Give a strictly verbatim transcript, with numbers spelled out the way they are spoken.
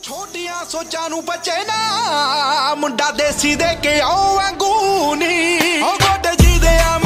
ਛੋਟੀਆਂ ਸੋਚਾਂ ਨੂੰ ਬਚੇ ਨਾ ਮੁੰਡਾ ਦੇਸੀ ਦੇ ਕੇ ਆਓ ਵਾਂਗੂ ਨੀ ਉਹ ਗੋਡੇ ਜੀ ਦੇ ਆ